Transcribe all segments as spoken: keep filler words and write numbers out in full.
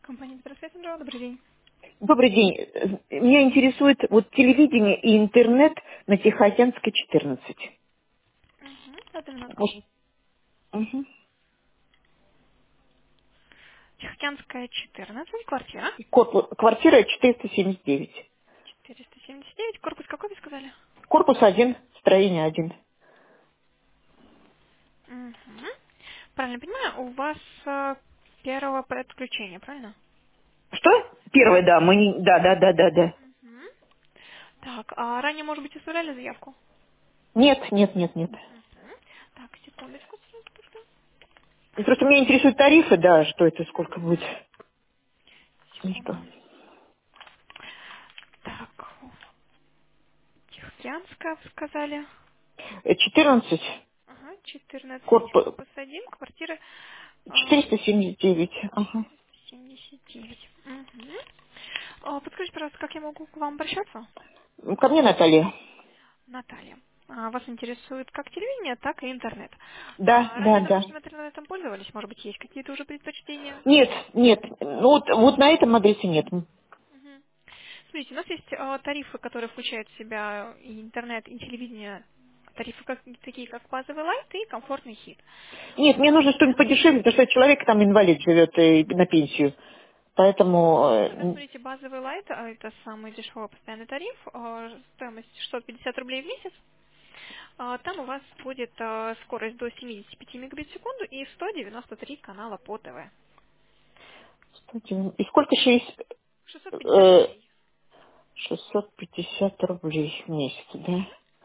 Компания «Здравствуйте, Сандра». Добрый день. Добрый день. Э, Меня интересует вот телевидение и интернет на Тихоокеанской, четырнадцать. Угу. Одну минутку. Может, мгм. Тихоокеанская, четырнадцать, квартира. Корпус- квартира четыреста семьдесят девять. четыреста семьдесят девять. Корпус какой вы сказали? Корпус один, строение один. Угу. Правильно понимаю, у вас э, первого подключения, правильно? Что? Первое, да, мы не... Да, да, да, да, да. Угу. Так, а ранее, может быть, оставляли заявку? Нет, нет, нет, нет. Угу. Так, секундочку, секундочку. И просто меня интересуют тарифы, да, что это, сколько будет. Ну что? Секунду. Так, Тихоокеанская, вы сказали. Э, четырнадцать, Ага, четырнадцать, корпус... корпус один, квартира а, четыреста семьдесят девять. Ага. четыреста семьдесят девять. Угу. А, подскажите, пожалуйста, как я могу к вам обращаться? Ко мне, Наталья. Наталья. А, вас интересует как телевидение, так и интернет. Да, А, да, ранее, да. допустим, интернетом пользовались? Может быть, есть какие-то уже предпочтения? Нет, нет. Ну вот, вот на этом адресе нет. Мгм. Смотрите, у нас есть а, тарифы, которые включают в себя и интернет, и телевидение. Тарифы как, такие, как базовый лайт и комфортный хит. Нет, мне нужно что-нибудь подешевле, потому что человек там инвалид живет и на пенсию. Поэтому, Тогда э, смотрите, базовый лайт, а это самый дешевый постоянный тариф, а, стоимость шестьсот пятьдесят рублей в месяц. А, Там у вас будет а, скорость до семьдесят пять мегабит в секунду и сто девяносто три канала по ТВ. кстати, и сколько еще есть? шестьсот пятьдесят Э, рублей. шестьсот пятьдесят рублей в месяц, да?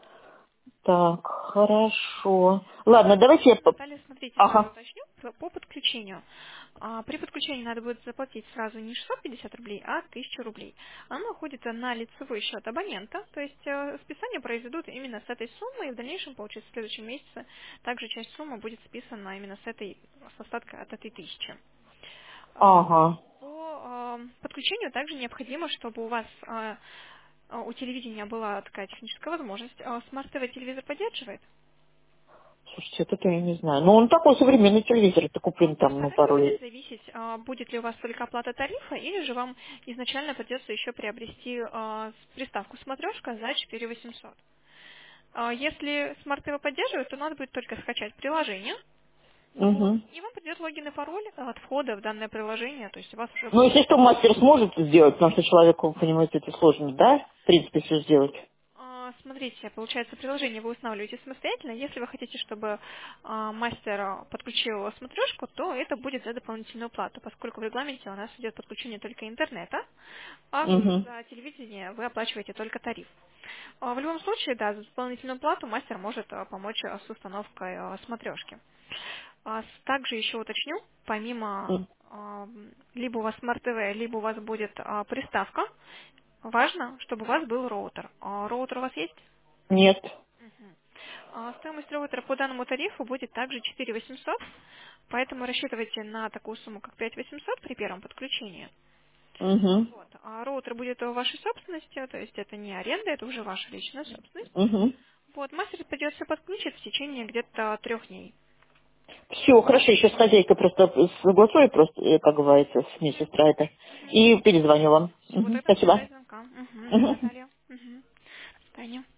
Так, хорошо. Ладно, давайте я... по- Наталья, смотрите, сразу Ага. уточню по по подключению. А, При подключении надо будет заплатить сразу не шестьсот пятьдесят рублей, а тысячу рублей. Оно уходит на лицевой счет абонента, то есть э, списание произведут именно с этой суммы, и в дальнейшем, получится, в следующем месяце также часть суммы будет списана именно с этой, с остатка от этой тысячи. А, Ага. По э, подключению также необходимо, чтобы у вас э, э, у телевидения была такая техническая возможность. Э, Смарт-ТВ телевизор поддерживает? Слушайте, вот это я не знаю. Ну, он такой современный телевизор, это Ну, куплен там, просто ну, от этого пару будет лет. зависеть, а, будет ли у вас только оплата тарифа, или же вам изначально придется еще приобрести а, с- приставку смотрешка за четыре тысячи восемьсот. А, Если Smart T V поддерживает, то надо будет только скачать приложение, вот, Угу. и вам придет логин и пароль от входа в данное приложение, то есть у вас уже Ну, будет. если что, мастер сможет сделать, потому что человеку, понимаете, это сложно, да? В принципе, все сделать. А, Смотрите, получается, приложение вы устанавливаете самостоятельно. Если вы хотите, чтобы а, мастер а, подключил смотрешку, то это будет за дополнительную плату, поскольку в регламенте у нас идет подключение только интернета, а Угу. за телевидение вы оплачиваете только тариф. А, В любом случае, да, за дополнительную плату мастер может а, помочь а, с установкой а, смотрешки. А, с- Также еще уточню, помимо а, либо у вас Smart T V, либо у вас будет а, приставка, важно, чтобы у вас был роутер. А роутер у вас есть? Нет. Мгм. А Стоимость роутера по данному тарифу будет также четыре тысячи восемьсот, поэтому рассчитывайте на такую сумму, как пять тысяч восемьсот при первом подключении. Угу. Вот. А роутер будет в вашей собственности, то есть это не аренда, это уже ваша личная собственность. Угу. Вот. Мастер придется подключить в течение где-то трех дней. Все, хорошо, еще с хозяйкой просто согласую, просто, э, как говорится, с медсестра это. И перезвоню вам. Все, Мгм. тогда Спасибо. ожидаю звонка. Мгм. Да, Мгм. Наталья. Мгм. До свидания.